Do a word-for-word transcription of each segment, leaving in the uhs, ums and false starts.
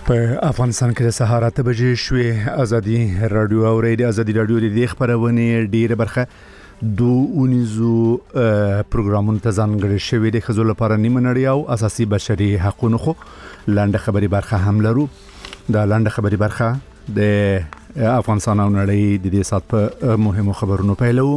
په افغانستان کې د سهار اته بجې شوې ازادي رادیو او ریډیو ازادي رادیو د دې خبرونه ډیره برخه دوه اونیزو پروګرامونو ته ځانګړي شوی د خزو لپاره نیمه نړۍ او اساسي بشري حقوقو خو لاندې خبري برخه هم لرو دا لاندې خبري برخه د افغانستان او نړۍ د دې سات په مهمو خبرونو پیلو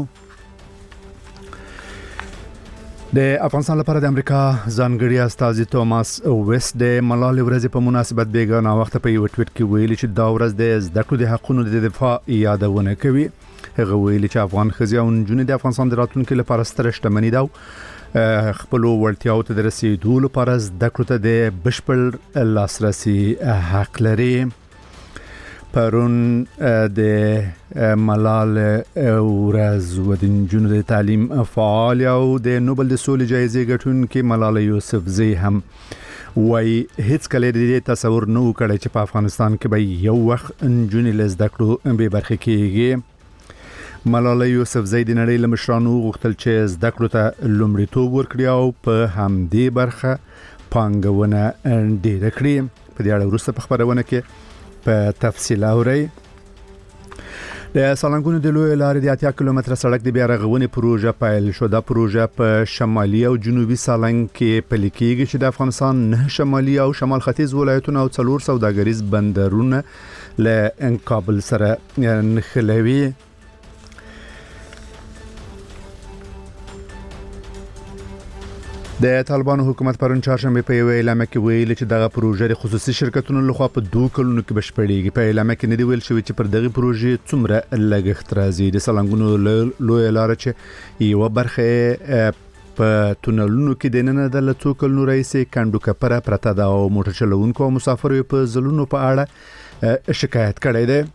د افغانستان لپاره د امریکا ځانګړي استازي توماس ویست د ملالۍ ورځې په مناسبت بیګانه وخت په یو ټویټ کې ویلي چې دا ورځ د زده کړو د حقوقو د دفاع یادونه کوي. هغه ویلي چې افغان ښځې او نجونې د افغانستان د راتلونکي لپاره ستره شتمني ده او خپل وړتیاو ته د رسیدو لپاره زده کړو ته د بشپړ لاسرسي حق لري. پرون د ملالۍ ورځ و د نجونو د تعلیم فعال او د نوبل د سولې جایزې ګټونکې ملالۍ یوسفزۍ هم وای هیڅ کله د تصور نه وکړي چې په افغانستان کې به یو وخت نجونې له زده کړو به برخه کیږي. ملالۍ یوسفزۍ د نړۍ له مشرانو غوښتل چې زده کړو ته لومړیتوب ورکړي او په همدې برخه پانګونه ډېره کړي. په دې اړه وروسته په خبرونه کې په تفصیل اوري. د سالنګونو د لوی لارې د اتیا کیلومتره سړک د بیا رغونې پروژه پیل شو. دا پروژه په شمالي او جنوبي سالنګ کې پلي کېږي چې د افغانستان نه شمالي او شمال ختیځ ولایتونو او څلور سوداګریز بندرونه له کابل سره نښلوي. د طالبانو حکومت پرون چهارشنبه په یو اعلامیه کې ویلي چې دغه پروژه د خصوصي شرکتونو لخوا په دوه کلونو کې بشپړېږي. په اعلامیه کې نه دی ویل شوی چې پر دغه پروژې څومره لګښت راځي. د سالنګونو لوی لار چې یو برخه په تونلونو کې د نن د لڅو کلونو رئیس کندو کپره پرته دا او موټر چلوونکو او مسافرو په زلونو په اړه شکایت کړی دی.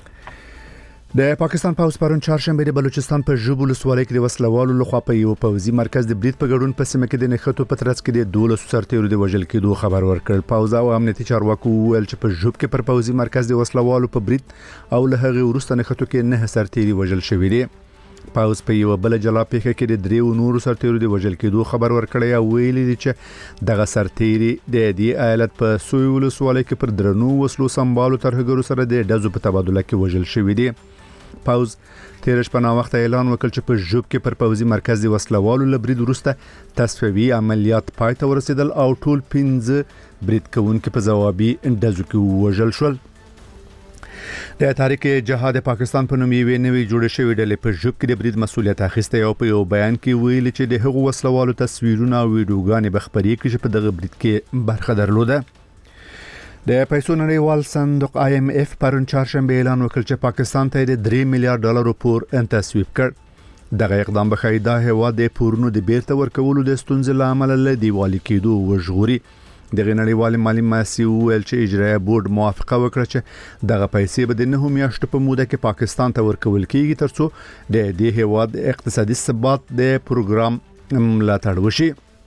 د پاکستان پوځ پرون چهارشنبه د بلوچستان په ژوب ولسوالۍ کې د وسلوالو لخوا په یو پوځي مرکز د برید په ګډون په سیمه کې د نښتو په ترڅ کې د دولس سرتیرو د وژل کېدو خبر ورکړ. پوځ او امنیتي چارواکو ویل چې په ژوب کې پر پوځي مرکز د وسلوالو په برید او له هغه وروسته نښتو کې نه سرتیري وژل شوي دي. پوځ په یو بل جلا پیښه کې د دریو نورو سرتیرو د وژل کېدو خبر ورکړی او ویلي دي چې دغه سرتیري د دې ایالت په سوی ولسوالۍ کې پر درنو وسلو سمبالو ترهګرو سره د ډزو په تبادله کې وژل شوي دي. پوځ تیر شپه نا وخت اعلان وکړ چې په ژوب کې پر پوځي مرکز د وسلوالو لبرید وروسته تصفیوي عملیات پای ته ورسېدل او ټول پنځه برید کوونکي په ځوابي ډزو کې وژل شول. د تحریک جهاد پاکستان په نوم یې نوې جوړې شوې ډلې په ژوب کې د برید مسولیت اخیسته او په یو بیان کې ویلي چې د هغو وسلوالو تصویرونه او ویډیوګانې به خپرې کړي چې په دغه برید کې برخه درلوده. د پیسو نړیوال صندوق آی ایم اف پرون چهارشنبه اعلان وکړ چې پاکستان ته د درې میلیارډ ډالرو پور تصویب کړ. دغه اقدام به خیدا هوا د پورونو د بیرته ورکولو د ستونزې لامل له دیوالي کېدو وژغوري. د نړیوال مالی مؤسسې ویل چې اجرایي بورډ موافقه وکړه چې دغه پیسې به د نه میاشتو په موده کې پاکستان ته ورکول کېږي ترڅو د دې هیواد اقتصادي ثبات د پروګرام ملاتړ وشي.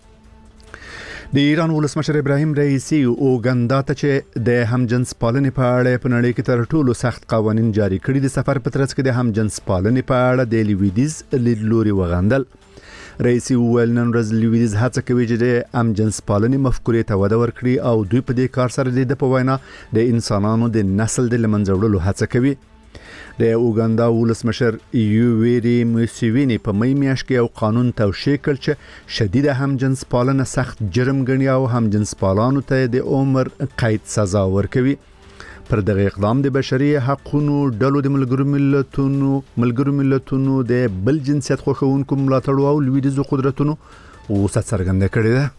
د ایران ولسمشر ابراهیم رئیسی اوګاندا ته چې د همجنس پالنې په اړه په نړۍ کې تر ټولو سخت قوانين جاری کړي د سفر په ترڅ کې د همجنس پالنې په اړه د لویدیز لیدلوري وغندل. رئیسی ویل نن ورځ لویدیز هڅه کوي چې د همجنس پالنې مفکورې ته وده ورکړي او دوی په دې کار سره د په وینا د انسانانو د نسل د لمنځه وړلو هڅه کوي. د اوګاندا ولسمشر یوویری موسیوینی په مې میاشت کې یو قانون توشیح کړ چې شدید همجنس پالنه سخت جرم ګڼي او همجنس پالانو ته د عمر قید سزا ورکوي. پر دغه اقدام د بشري حقوقو ډلو د ملګرو ملتونو ملګرو ملتونو د بل جنسیت خوښونکو ملاتړ او لویدیز قدرتونو غوسه څرګنده کړې ده.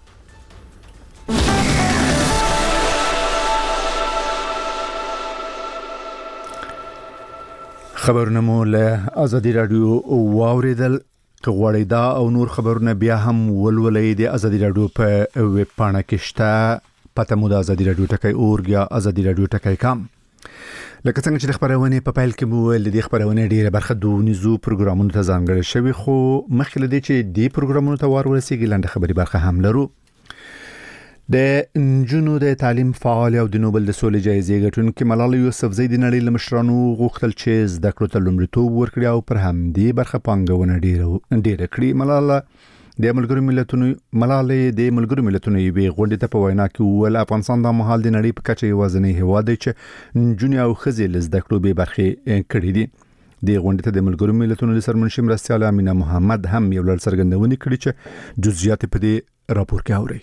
خبرونه مو له ازادي رادیو واوریدل. که غواړئ دا او نور خبرونه بیا هم ولولئ د ازادي رادیو په ویب پاڼه کې شته. پته مو د ازادي رادیو ټکی اورګ یا ازادي رادیو ټکی کام. لکه څنګه چې د خبرونه په پیل کې مو ول د خبرونه ډیره برخه دونیزو پروګرامونو ته ځانګړي شوی خو مخکې لدی چې د پروګرامونو ته وار ورسېږي لاندې خبري برخه هم لرو. د نجونو د تعلیم فعال او د نوبل د سولې جایزې ګټونکې ملالۍ یوسفزۍ د نړۍ له مشرانو غوښتل چې زده کړو ته لومړیتوب ورکړي او پر همدې برخه پانګونه ډیره ډیره کړي. ملالۍ د ملګرو ملتونو ملالۍ د ملګرو ملتونو یوې غونډې ته په وینا کې ویل افغانستان د مهال د نړۍ په کچه یوازینی هیواد دی چې نجونې او ښځې له زده کړو بې برخې کړي دي. د غونډې ته د ملګرو ملتونو د سرمنشي مرستیال امینه محمد هم یو لړ څرګندونې کړې چې جزئیات په دې راپور کې اوري.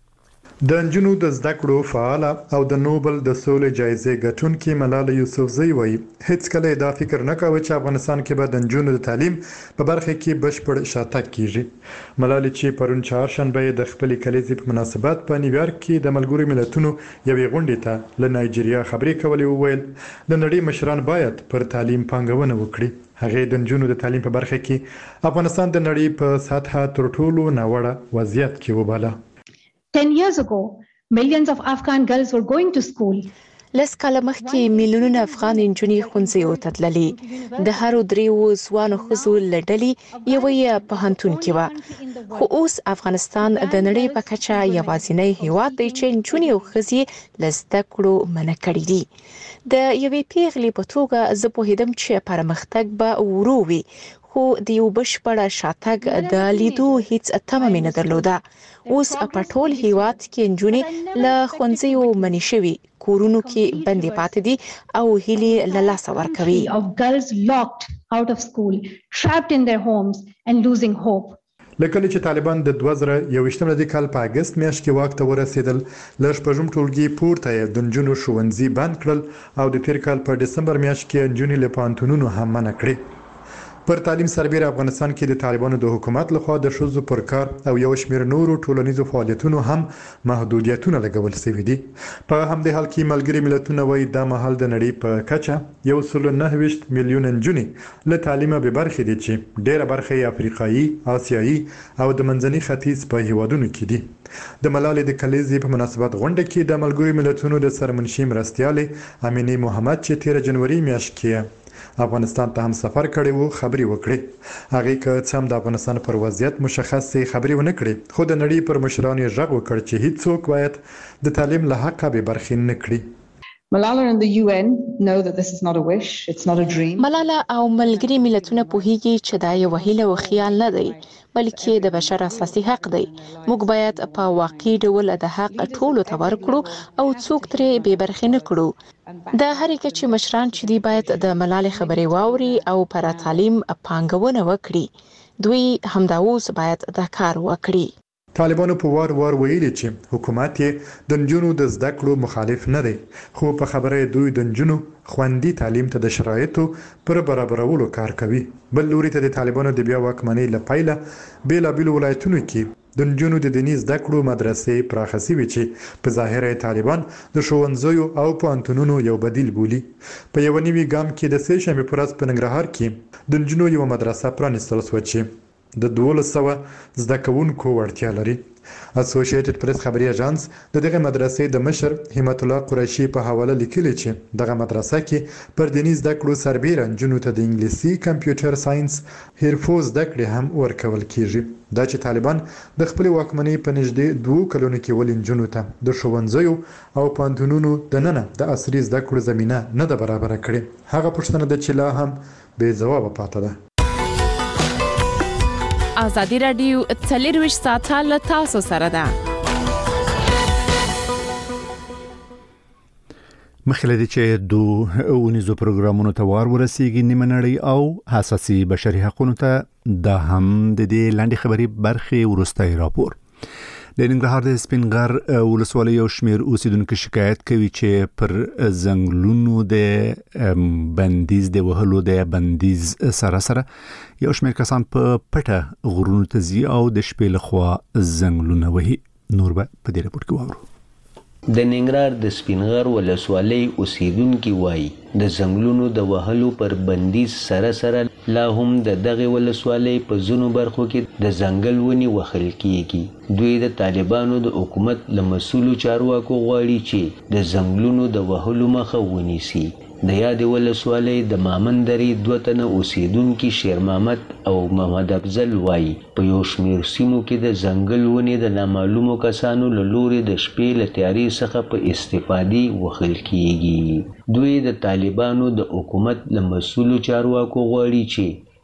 د نجونو د زده کړو فعال او د نوبل د سولې جایزې ګټونکې ملاله یوسفزۍ وایي هیڅ کله دا فکر نه کاوه چې افغانستان کې به د نجونو د تعلیم په برخه کې بشپړ شاتګ کیږي. ملاله چې پرون چهارشنبه د خپل کلیزې په مناسبت په نیویارک کې د ملګرو ملتونو یوې غونډې ته له نایجیریا خبرې کولې وویل د نړۍ مشران باید پر تعلیم پانګونه وکړي. هغه د نجونو د تعلیم په برخه کې افغانستان د نړۍ په سطحه تر ټولو ناوړه وضعیت کې وباله. ten years ago, millions of Afghan girls were going to school. لس کاله مخکې میلیونونه افغان نجونې ښوونځیو ته تللې. د هرو دریو ځوانو ښځو له ډلې یوه یې پوهنتون کې وه. خو اوس افغانستان د نړۍ په کچه یوازینی هیواد دی چې نجونې او ښځې له زده کړو منع کړي دي. د یوې پیغلې په توګه زه پوهېدم چې پرمختګ به ورو وي، خو د یو بشپړ شاتګ د لیدو هیڅ تمه مې نه درلوده. اوس په ټول هیواد کې نجونې له ښوونځیو منع شوي، کورونو کې بندي پاتې دي او هیلې له لاسه ورکوي. Of girls locked out of school, trapped in their homes and losing hope. لکه چې طالبان د دوه زره یوویشتم لدی کال په اگست میاشت کې واک ته ورسېدل، ل شپږم ټولګي پورته یې د نجونو ښوونځي بند کړل او د تیر کال په دسمبر میاشت کې نجونې له پوهنتونونو هم منع کړې. پر تعلیم سربېره افغانستان کې د طالبانو د حکومت لخوا د ښځو پر کار او یو شمېر نورو ټولنیزو فعالیتونو هم محدودیتونه لګول شوي دي. په همدې حال کې ملګري ملتونه وایي دا مهال د نړۍ په کچه یو سل نهه ویشت میلیونه نجونې له تعلیمه بې برخې دي چې ډېره برخه یې افریقایي، آسیایي او د منځني ختیځ په هیوادونو کې دي. د ملالۍ د کلیزې په مناسبت غونډه کې د ملګرو ملتونو د سرمنشي مرستیالې امینه محمد چې تیر جنوري میاشت کې افغانستان ته هم سفر کړی وو خبري وکړي. هغه که څه هم د افغانستان پر وضعیت مشخصه خبري ونه کړي، خو د نړۍ پر مشرانو یې غږ وکړ چې هیڅوک باید د تعلیم له حقه بې برخې نه کړي. Malala and the U N know that this is not a wish, it's not a dream. ملاله او ملګري ملتونه پوهیږي چې دا یو هیله او خیال نه دی، بلکې د بشر اساسي حق دی. موږ باید په واقعي ډول د حق ټولو ته ورکړو او څوک ترې بې برخې نه کړو. د هر کچې مشران چې دی باید د ملالې خبرې واوري او پر تعلیم پانګونه وکړي. دوی همدا اوس باید دا کار وکړي. طالبانو په وار وار ویلي چې حکومت یې د نجونو د زده کړو مخالف نه دی، خو په خبره دوی د نجونو خوندي تعلیم ته د شرایطو پر برابرولو کار کوي. بل لوري ته د طالبانو د بیا واکمنۍ له پیله بیلابیلو ولایتونو کې د نجونو د دیني زده کړو مدرسې پراخه شوي چې په ظاهره طالبان د ښوونځیو او پوهنتونونو یو بدیل بولي. په یو نوي ګام کې د سې شنبې په ورځ په ننګرهار کې د نجونو یو مدرسه پرانیستل شوه چې د دولس سوه زده کوونکو وړتیا لري. اسوسییټډ پریس خبري اژانس د دغه مدرسې د مشر همت الله قریشي په حواله لیکلی چې دغه مدرسه کې پر دیني زده کړو سربېره نجونو ته د انګلیسي، کمپیوټر ساينس، حرفو زده کړې هم ورکول کیږي. دا چې طالبان د خپل واکمنۍ په نږدې دوه کلونو کې ولې نجونو ته د ښوونځیو او پوهنتونونو دننه د عصري زده کړو زمینه نه ده برابره کړې، هغه پوښتنه ده چې لا هم بې ځوابه پاتې ده. ازادي راډیو څلرویشت ساعته له تاسو سره ده. مخکې له چې دوه اونیزو پروګرامونو ته وار ورسیږي نیمه نړۍ او حساسي بشري حقوقو ته دا هم د دې لاندې خبري برخې ورستای راپور. د ننګرهار د سپینغر ولسوالۍ یو شمېر اوسیدونکو شکایت کوي چې پر ځنګلونو د بندیز د وهلو د بندیز سره سره یو شمېر کسان په پټه غرونو ته ځي او د شپې لخوا ځنګلونه وهي. نور به په دې راپور کې واورو. د ننګرهار د سپینغر ولسوالۍ اوسیدونکي وایي د ځنګلونو د وهلو پر بندیز سره سره لا هم د دغه ولسوالۍ په ځینو برخو کې د ځنګل ونې وهل کیږي. دوی د طالبانو د حکومت له مسؤلو چارواکو غواړي چې د ځنګلونو د وهلو مخه ونیسي. د یادې ولسوالۍ د مامن درې دوه تنه اوسیدونکي شیر محمد او محمد افضل وایي په یو شمېر سیمو کې د ځنګل ونې د نامعلومو کسانو له لورې د شپې له تیارې څخه په استفادې وهل کیږي. دوی د طالبانو د حکومت له مسؤلو چارواکو غواړي چې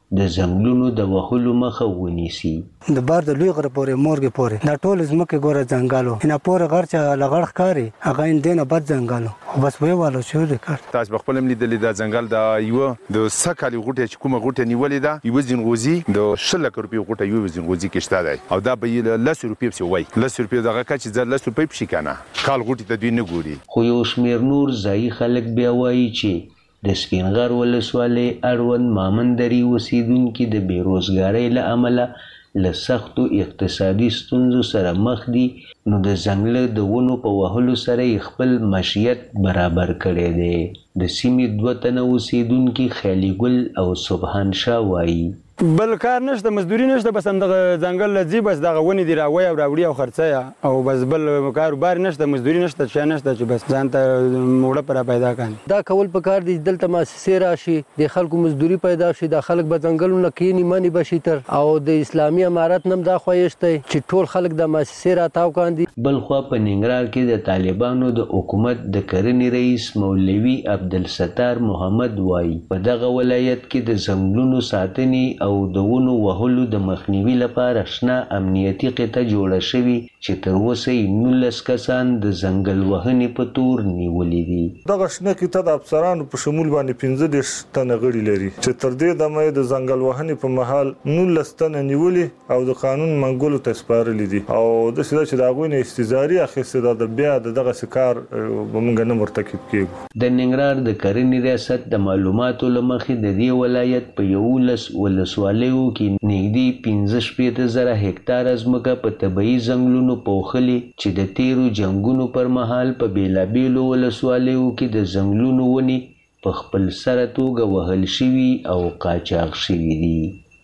د ځنګلونو د وهلو مخه ونیسي. د بار د لوی غره پورې مورګې پورې دا ټول ځمکې ګوره ځنګلو نه پورې غر چې لغړ ښکاري هغه یې دینه بد ځنګلو بس وی والو شو ریکارډ تاسو په خپل لیدلې د ځنګل د یو د سکالي غوټه چې کومه غوټه نیولې ده یو ځنغوزي د شل لک روپیو غوټه یو ځنغوزي کې شته دی او دا به لس روپیو څه وای لس روپیو دغه کچ ځل لس روپیو پشي کنه کال غوټه د دوی نه ګوري. خو یو شمیر نور ځای خلک بیا وایي چې د سپینغر ولسوالۍ اړوند مامندري اوسیدونکي د بیروزګارۍ له امله له سختو اقتصادي ستونزو سره مخ دي نو د ځنګله د ونو په وهلو سره یې خپل معیشت برابر کړی دی. د سیمې دوه تنه اوسیدونکي خیالي ګل او سبحان شاه وایي بل کار نشته مزدوري نشته بس هم دغه ځنګل لځي بس دغه ونې دي راوی او راوړي او خرڅه او بس بل کاروبار نشته مزدوري نشته څه نشته چې بس ځان ته موړه پر پیدا کړي. دا کول په کار دي دلته مؤسسې راشي د خلکو مزدوري پیدا شي د خلک به ځنګلونه کینی منی بشي تر او د اسلامي امارت نم دا خوښته چې ټول خلک د مؤسسې راتاو کاندي. بل خو په ننګرهار کې د طالبانو د حکومت د کرنې رئیس مولوي عبدالستار محمد وایي په دغه ولایت کې د ځنګلونو ساتنې او د ونو وهلو د مخنیوي لپاره شنه امنیتي قطه جوړه شوې چې تر اوسه یې نولس کسان د ځنګل وهنې په تور نیولي دي. دغه شنه قطه د افسرانو په شمول باندې پنځه دېرش تنه غړي لري چې تر دې دمه یې د ځنګل وهنې په مهال نولس تنه نیولي او د قانون منګولو ته سپارلي دي او داسې ده چې د هغوی نه استزاري اخیستې ده د بیا د دغسې کار به موږ نه مرتکب کېږو. د ننګرهار د کرنې ریاست د معلوماتو له مخې د دې ولایت په یولس ولسوالیو کې نږدې پنځه شپېته زره هکتاره ځمکه په طبیعي ځنګلونو پوښلي چې د تیرو جنګونو پر مهال په بېلابېلو ولسوالیو کې د ځنګلونو ونې په خپل سره توګه وهل شوي او قاچاق شوي دي.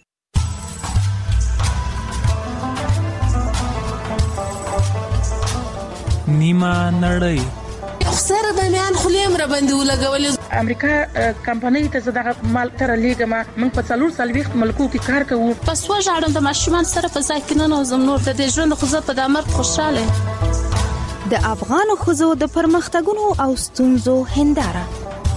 نیمه نړۍ سره د میان خلیم را باندې ولګولې امریکا کمپنۍ ته زداغه مال تر لیګما موږ په څلور سلويخت ملکو کې کار کوو پس وژاړم د ماشومان سره په ځای کې نه نوزم نور د دې ژوند خو زه په دامر خوشاله. د افغان خزو د پرمختګونو او ستونزو هنداره.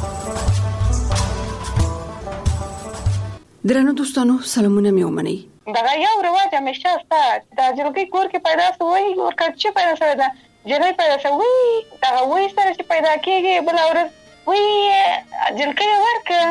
درنو دوستانو سلامونه مې ومنئ. دغه یو رواج همیشه شته د جلګي کور کې پیدا شوی او کچې پیدا شوی ده جلګي پیدا شوی دغه وې سره چې پیدا کیږي بل اورس وې جلګي ورکه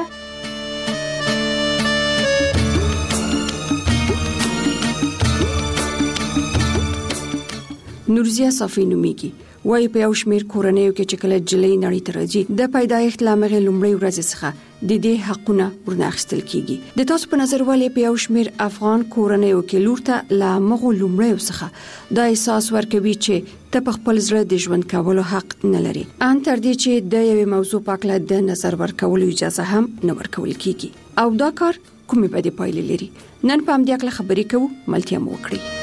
نورزیا صافی نومیږي وای په یو شمیر کورنیو کې چې کله جلې نړۍ ته راځي د پیدایښت لامغه لومړی ورځ څخه د دې حقونه ورناخستل کیږي. د تاسو په نظر ولې په یو شمیر افغان کورنیو کې لور ته لامغه لومړی څخه دا احساس ورکوي چې ته په خپل زړه د ژوند کولو حق نه لري ان تر دې چې د یوې موضوع په اړه د نظر ورکولو اجازه هم نه ورکول کیږي او دا کار کومې بدې پایلې لري. نن په همدې اړه خبرې کوو ملتیا مو وکړي.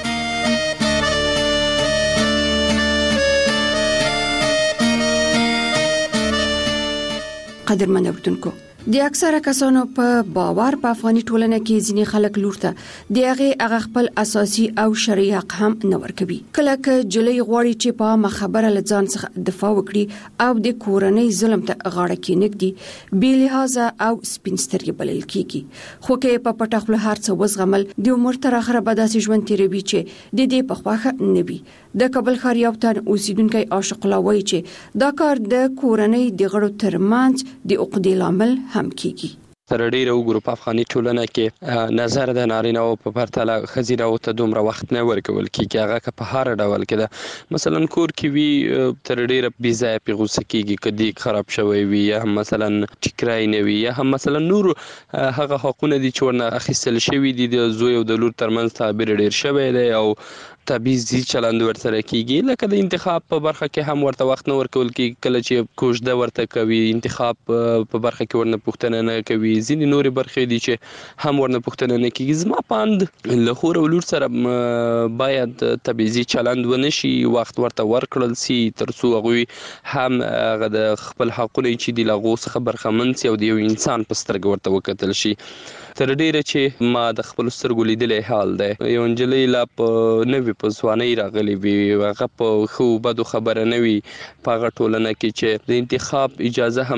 قدرمن اوردونکو د اکثره کسانو په باور په افغاني ټولنه کې ځینې خلک لور ته د هغه هغه خپل اساسي او شرعي حق هم نه ورکوي. کله چې جلې غواړي چې په مخبره لځان څخه دفاع وکړي او د کورنۍ ظلم ته غاړه کېنږدي بې لحاظه او سپینسترګې بلل کیږي خو کې په پټه خپل هر څه وزغمل د عمر تر اخره به داسې ژوند تیروي چې د دې په خواخه نه وي. د کابل ښار یو تن اوسیدونکی عاشق الله وایي چې دا کار د کورنۍ د غړو ترمنځ د عقدې لامل هم کیږي. تر ډیره وګورو په افغاني ټولنه کې نظر د نارینه او په پرتله ښځینه او ته دومره وخت نه ورکول کیږي هغه که په هر ډول کې ده مثلا کور کې وي تر ډیره بې ځایه پرې غوسه کیږي که دیګ خراب شوی وي یا هم مثلا ټیکرای نه وي یا هم مثلا نور هغه حقونه دي چې ورنه اخیستل شوي دي د زوی او د لور ترمنځ تعبیر ډیر شوی دی او تبعیضي چلند ورسره کیږي لکه د انتخاب په برخه کې هم ورته وخت نه ورکول کیږي کله چې کوژده ورته کوي انتخاب په برخه کې ورنه پوښتنه نه کوي ځینې نورې برخې دي چې هم ورنه پوښتنه نه کیږي. زما پاند له خور او لور سره باید تبعیضي چلند ونه شي وخت ورته ورکړل سي تر څو هغوی هم هغه د خپل حقونه چې دي له هغو څخه برخمن سي او د یو انسان په سترګه ورته وکتل شي. تر ډیره چې ما د خپل سترګو لیدلی حال دی یو نجلۍ لا په نوي په ځوانۍ راغلې وي هغه په ښو بدو خبره نه وي په هغه ټولنه کې چې د انتخاب اجازه هم